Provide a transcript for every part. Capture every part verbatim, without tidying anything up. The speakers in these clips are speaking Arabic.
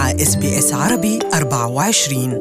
مع إس بي إس عربي أربعة وعشرين.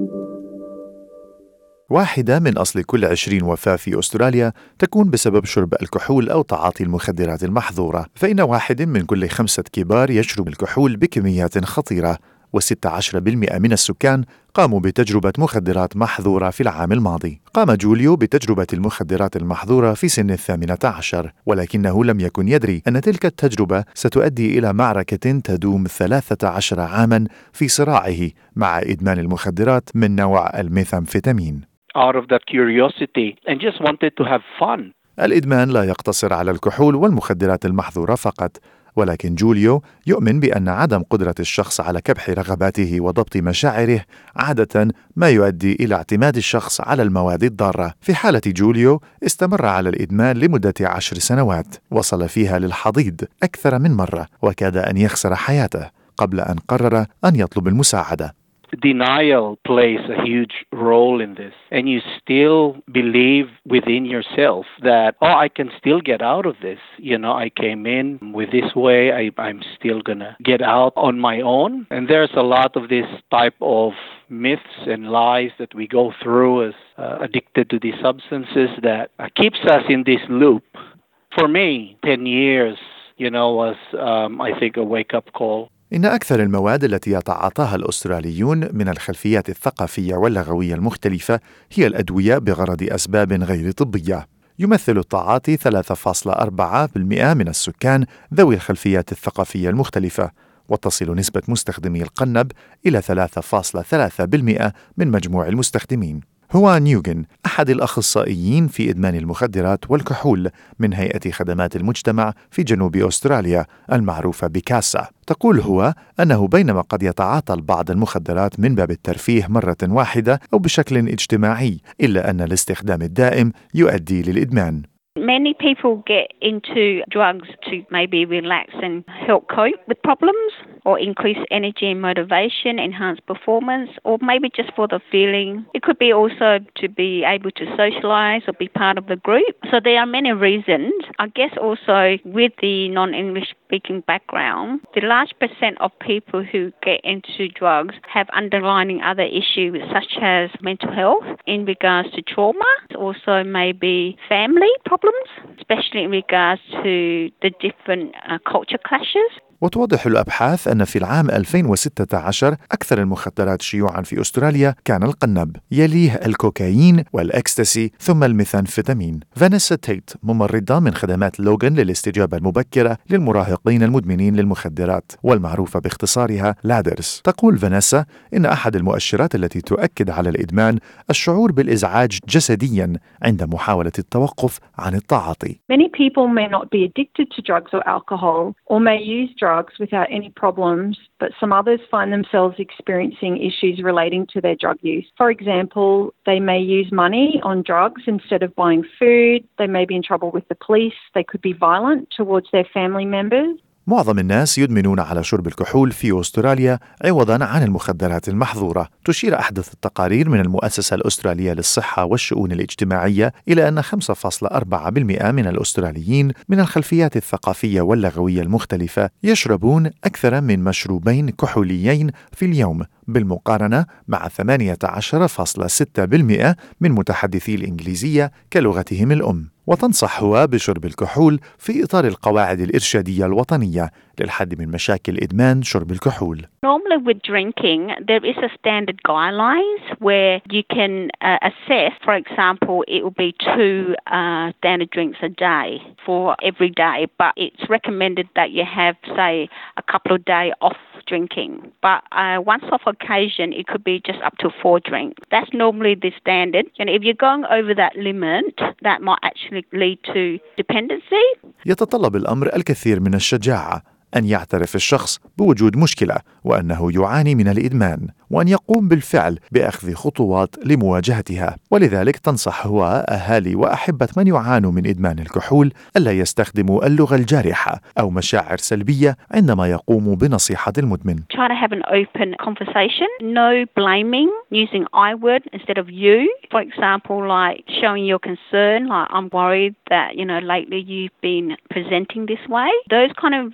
واحدة من أصل كل عشرين وفاة في أستراليا تكون بسبب شرب الكحول أو تعاطي المخدرات المحظورة، فإن واحد من كل خمسة كبار يشرب الكحول بكميات خطيرة، وستة عشر بالمئة من السكان قاموا بتجربة مخدرات محظورة في العام الماضي. قام جوليو بتجربة المخدرات المحظورة في سن الثامنة عشر، ولكنه لم يكن يدري أن تلك التجربة ستؤدي إلى معركة تدوم ثلاثة عشر عاماً في صراعه مع إدمان المخدرات من نوع الميثامفيتامين. Out of that curiosity and just wanted to have fun. الإدمان لا يقتصر على الكحول والمخدرات المحظورة فقط، ولكن جوليو يؤمن بأن عدم قدرة الشخص على كبح رغباته وضبط مشاعره عادة ما يؤدي إلى اعتماد الشخص على المواد الضارة. في حالة جوليو استمر على الإدمان لمدة عشر سنوات، وصل فيها للحضيض أكثر من مرة وكاد أن يخسر حياته قبل أن قرر أن يطلب المساعدة. Denial plays a huge role in this, and you still believe within yourself that, oh, I can still get out of this. You know, I came in with this way, I, I'm still gonna get out on my own. And there's a lot of this type of myths and lies that we go through as uh, addicted to these substances that uh, keeps us in this loop. For me, ten years, you know, was, um, I think, a wake-up call. إن أكثر المواد التي يتعاطاها الأستراليون من الخلفيات الثقافية واللغوية المختلفة هي الأدوية بغرض أسباب غير طبية. يمثل التعاطي ثلاثة فاصلة أربعة بالمئة من السكان ذوي الخلفيات الثقافية المختلفة، وتصل نسبة مستخدمي القنب إلى ثلاثة فاصلة ثلاثة بالمئة من مجموع المستخدمين. هو نيوغن أحد الأخصائيين في إدمان المخدرات والكحول من هيئة خدمات المجتمع في جنوب أستراليا المعروفة بكاسا. تقول هو أنه بينما قد يتعاطى البعض المخدرات من باب الترفيه مرة واحدة أو بشكل اجتماعي، إلا أن الاستخدام الدائم يؤدي للإدمان. Many people get into drugs to maybe relax and help cope with problems or increase energy and motivation, enhance performance, or maybe just for the feeling. It could be also to be able to socialize or be part of the group. So there are many reasons. I guess also with the non-English speaking background, the large percent of people who get into drugs have underlying other issues such as mental health in regards to trauma, also maybe family problems, especially in regards to the different uh, culture clashes. وتوضح الأبحاث أن في العام ألفين وستة عشر أكثر المخدرات شيوعاً في أستراليا كان القنب، يليه الكوكايين والإكستاسي ثم الميثامفيتامين. فانيسا تيت ممرضة من خدمات لوغان للاستجابة المبكرة للمراهقين المدمنين للمخدرات والمعروفة باختصارها لادرز. تقول فانيسا إن أحد المؤشرات التي تؤكد على الإدمان الشعور بالإزعاج جسدياً عند محاولة التوقف عن التعاطي. Many people may not be addicted to drugs or alcohol or may use drugs without any problems, but some others find themselves experiencing issues relating to their drug use. For example, they may use money on drugs instead of buying food. They may be in trouble with the police. They could be violent towards their family members. معظم الناس يدمنون على شرب الكحول في أستراليا عوضاً عن المخدرات المحظورة. تشير أحدث التقارير من المؤسسة الأسترالية للصحة والشؤون الاجتماعية إلى أن خمسة فاصلة أربعة بالمئة من الأستراليين من الخلفيات الثقافية واللغوية المختلفة يشربون أكثر من مشروبين كحوليين في اليوم، بالمقارنة مع ثمانية عشر فاصلة ستة بالمئة من متحدثي الإنجليزية كلغتهم الأم. وتنصح هو بشرب الكحول في إطار القواعد الإرشادية الوطنية للحد من مشاكل إدمان شرب الكحول. Normally with drinking, there is a standard guidelines where you can uh, assess, for example, it will be two uh, standard drinks a day for every day, but it's recommended that you have, say, a couple of days off drinking. But uh, once off occasion, it could be just up to four drinks. That's normally the standard. And if you're going over that limit, that might actually lead to dependency. يتطلب الأمر الكثير من الشجاعة أن يعترف الشخص بوجود مشكلة وأنه يعاني من الإدمان، وأن يقوم بالفعل بأخذ خطوات لمواجهتها. ولذلك تنصح هو أهالي وأحبة من يعانوا من إدمان الكحول ألا يستخدموا اللغة الجارحة أو مشاعر سلبية عندما يقوموا بنصيحة المدمن. Try to have an open conversation, no blaming, using I word instead of you. For example, like showing your concern, like I'm worried that, you know, lately you've been presenting this way. Those kind of language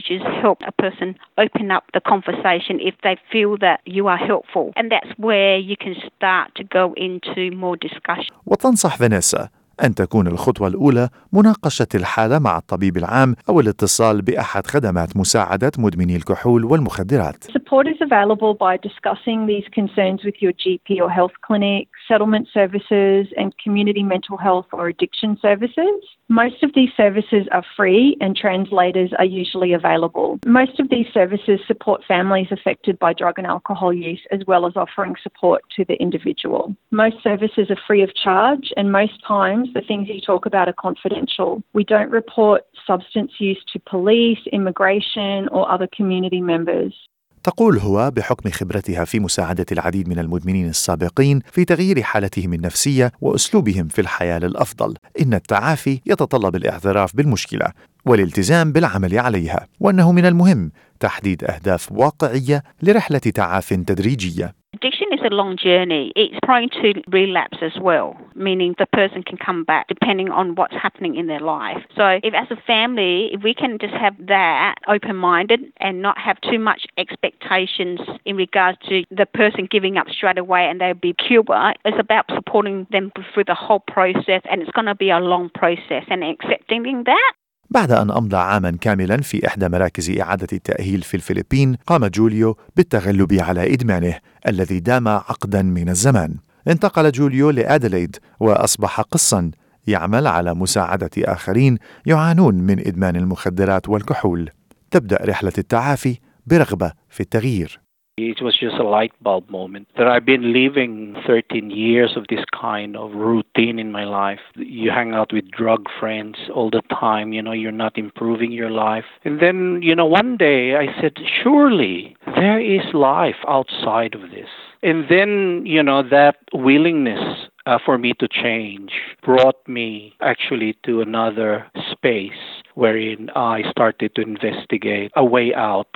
coaches help a person open up the conversation if they feel that you are helpful. And that's where you can start to go into more discussion. وتنصح فانيسا أن تكون الخطوة الأولى مناقشة الحالة مع الطبيب العام أو الاتصال بأحد خدمات مساعدة مدمني الكحول والمخدرات. Support is available by discussing these concerns with your G P or health clinic, settlement services, and community mental health or addiction services. Most of these services are free and translators are usually available. Most of these services support families affected by drug and alcohol use as well as offering support to the individual. Most services are free of charge and most times the things you talk about are confidential. We don't report substance use to police, immigration or other community members. تقول هو بحكم خبرتها في مساعدة العديد من المدمنين السابقين في تغيير حالتهم النفسية وأسلوبهم في الحياة للأفضل، إن التعافي يتطلب الاعتراف بالمشكلة والالتزام بالعمل عليها، وأنه من المهم تحديد أهداف واقعية لرحلة تعاف تدريجية. Addiction is a long journey. It's prone to relapse as well, meaning the person can come back depending on what's happening in their life. So if as a family, if we can just have that open-minded and not have too much expectations in regards to the person giving up straight away and they'll be cured, it's about supporting them through the whole process, and it's going to be a long process, and accepting that. بعد أن أمضى عاماً كاملاً في إحدى مراكز إعادة التأهيل في الفلبين، قام جوليو بالتغلب على إدمانه الذي دام عقداً من الزمان. انتقل جوليو لأديلايد وأصبح قساً يعمل على مساعدة آخرين يعانون من إدمان المخدرات والكحول. تبدأ رحلة التعافي برغبة في التغيير. It was just a light bulb moment that I've been living thirteen years of this kind of routine in my life. You hang out with drug friends all the time, you know, you're not improving your life. And then, you know, one day I said, surely there is life outside of this. And then, you know, that willingness uh, for me to change brought me actually to another space wherein I started to investigate a way out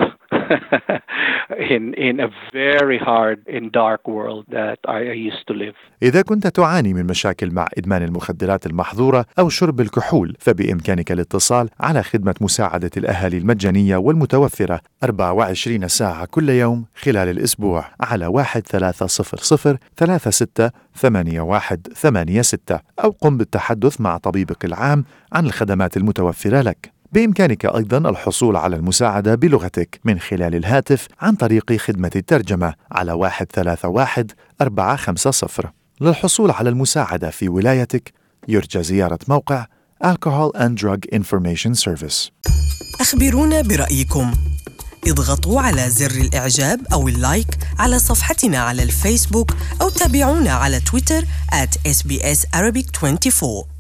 in in a very hard and dark world that I used to live. إذا كنت تعاني من مشاكل مع إدمان المخدرات المحظورة أو شرب الكحول، فبإمكانك الاتصال على خدمة مساعدة الأهالي المجانية والمتوفرة أربعة وعشرين ساعة كل يوم خلال الأسبوع على واحد ثلاثة صفر صفر ثلاثة ستة ثمانية واحد ثمانية ستة، أو قم بالتحدث مع طبيبك العام عن الخدمات المتوفرة لك. بإمكانك أيضاً الحصول على المساعدة بلغتك من خلال الهاتف عن طريق خدمة الترجمة على واحد ثلاثة واحد أربعة خمسة صفر. للحصول على المساعدة في ولايتك يرجى زيارة موقع Alcohol and Drug Information Service. أخبرونا برأيكم. اضغطوا على زر الإعجاب أو اللايك على صفحتنا على الفيسبوك أو تابعونا على تويتر آت إس بي إس Arabic أربعة وعشرين.